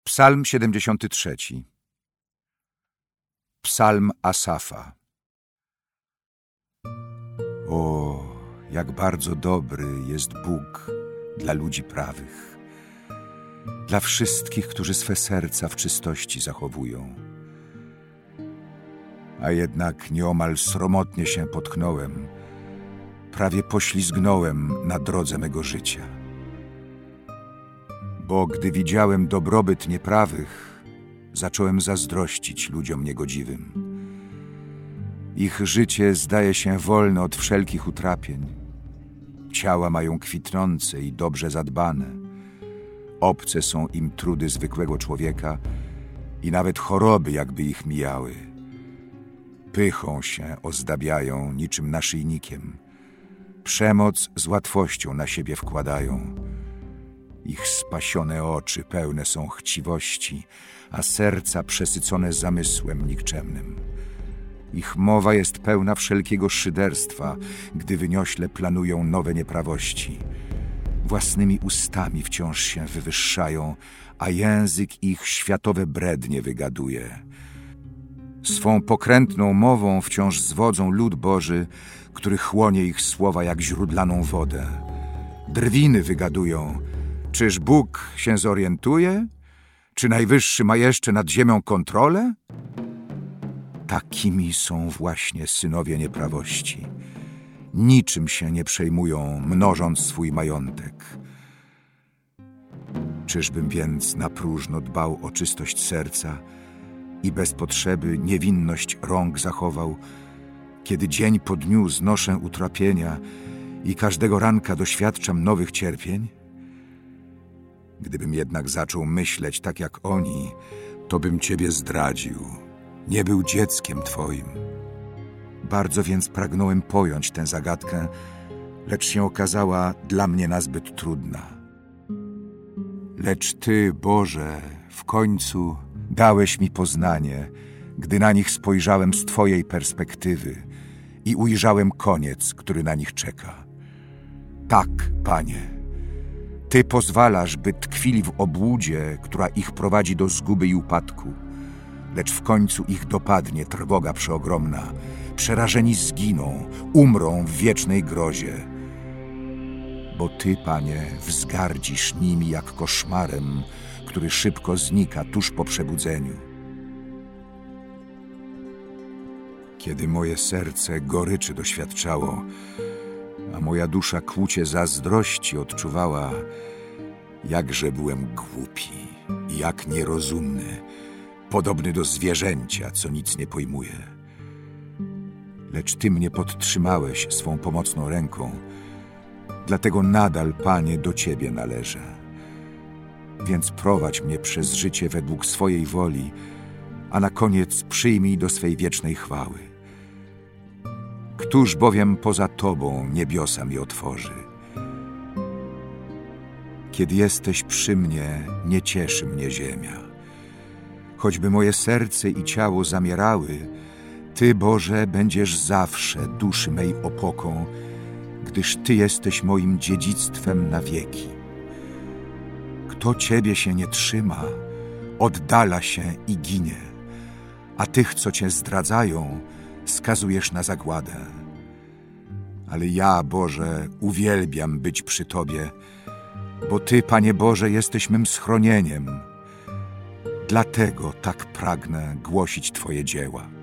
Psalm 73. Psalm Asafa. O, jak bardzo dobry jest Bóg dla ludzi prawych, dla wszystkich, którzy swe serca w czystości zachowują. A jednak nieomal sromotnie się potknąłem, prawie poślizgnąłem na drodze mego życia. Bo gdy widziałem dobrobyt nieprawych, zacząłem zazdrościć ludziom niegodziwym. Ich życie zdaje się wolne od wszelkich utrapień. Ciała mają kwitnące i dobrze zadbane. Obce są im trudy zwykłego człowieka i nawet choroby jakby ich mijały. Pychą się ozdabiają niczym naszyjnikiem. Przemoc z łatwością na siebie wkładają. Ich spasione oczy pełne są chciwości, a serca przesycone zamysłem nikczemnym. Ich mowa jest pełna wszelkiego szyderstwa, gdy wyniośle planują nowe nieprawości. Własnymi ustami wciąż się wywyższają, a język ich światowe brednie wygaduje. Swą pokrętną mową wciąż zwodzą lud Boży, który chłonie ich słowa jak źródlaną wodę. Drwiny wygadują. Czyż Bóg się zorientuje? Czy Najwyższy ma jeszcze nad ziemią kontrolę? Takimi są właśnie synowie nieprawości. Niczym się nie przejmują, mnożąc swój majątek. Czyżbym więc na próżno dbał o czystość serca i bez potrzeby niewinność rąk zachował, kiedy dzień po dniu znoszę utrapienia i każdego ranka doświadczam nowych cierpień? Gdybym jednak zaczął myśleć tak jak oni, to bym Ciebie zdradził, nie był dzieckiem Twoim. Bardzo więc pragnąłem pojąć tę zagadkę, lecz się okazała dla mnie nazbyt trudna. Lecz Ty, Boże, w końcu dałeś mi poznanie, gdy na nich spojrzałem z Twojej perspektywy i ujrzałem koniec, który na nich czeka. Tak, Panie, Ty pozwalasz, by tkwili w obłudzie, która ich prowadzi do zguby i upadku, lecz w końcu ich dopadnie trwoga przeogromna. Przerażeni zginą, umrą w wiecznej grozie. Bo Ty, Panie, wzgardzisz nimi jak koszmarem, który szybko znika tuż po przebudzeniu. Kiedy moje serce goryczy doświadczało, a moja dusza kłucie zazdrości odczuwała, jakże byłem głupi i jak nierozumny, podobny do zwierzęcia, co nic nie pojmuje. Lecz Ty mnie podtrzymałeś swą pomocną ręką, dlatego nadal, Panie, do Ciebie należę. Więc prowadź mnie przez życie według swojej woli, a na koniec przyjmij do swej wiecznej chwały. Któż bowiem poza Tobą niebiosa mi otworzy? Kiedy jesteś przy mnie, nie cieszy mnie ziemia. Choćby moje serce i ciało zamierały, Ty, Boże, będziesz zawsze duszy mej opoką, gdyż Ty jesteś moim dziedzictwem na wieki. Kto Ciebie się nie trzyma, oddala się i ginie, a tych, co Cię zdradzają, skazujesz na zagładę. Ale ja, Boże, uwielbiam być przy Tobie, bo Ty, Panie Boże, jesteś mym schronieniem. Dlatego tak pragnę głosić Twoje dzieła.